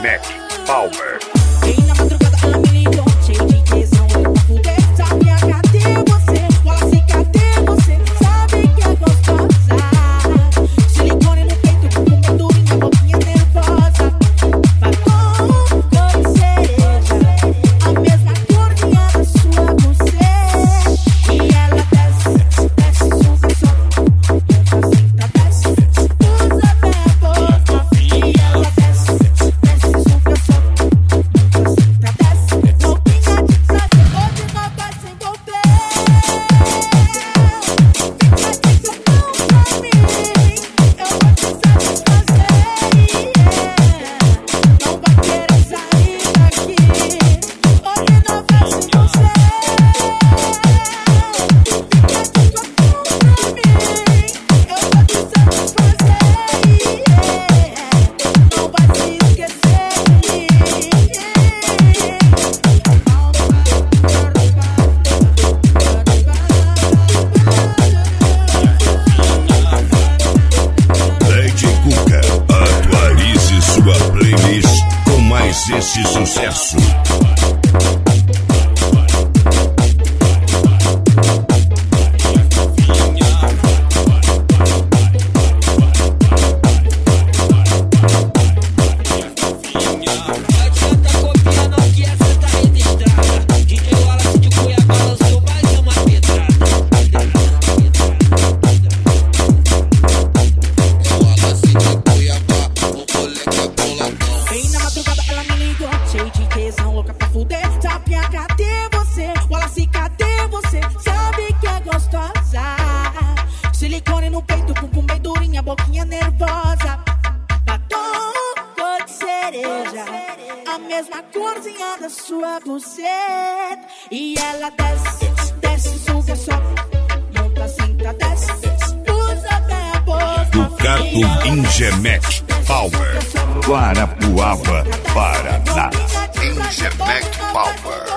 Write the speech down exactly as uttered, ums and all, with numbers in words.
Ingemek Power. E na madrugada ela me ligou, cheio de tesão, eu pra fuder. Sabe a cadê você? Fala assim, cadê você? Sabe que é gostosa. Silicone no peito, com gordurinha, boquinha nervosa. Batom, cor de cereja, a mesma corzinha da sua buceta. E ela desce, desce, suga, sobe, monta, senta, desce, usa bem a boca. E ela desce, desce, suga, sobe, monta, senta, desce, roupinha de prazer, hoje nós vai se envolver. Fica de copão pra mim, eu vou te satisfazer. Não vai querer sair daqui, hoje nós vai se envolver. Fica de copão pra mim, eu vou te satisfazer. Não vai se esquecer de mim. Lady Cuca, atualize sua playlist com mais esse sucesso. Adianta copiar, não que essa tá registrada. D J Wallace de Cuiabá lançou mais uma pedrada. Wallace de Cuiabá, o moleque é boladão. E na madrugada ela me ligou, cheio de tesão, louca pra fuder. Sabe a cadê você? Wallace, cadê você? Sabe que é gostosa. Silicone no peito, bumbum bem durinha, boquinha nervosa. Batom, cor de cereja, a mesma corzinha da sua buceta. E ela desce, desce, suga, sobe, monta, senta, desce, usa bem a boca. Ducato Ingemek Power. Guarapuava, Paraná. Ingemek Power.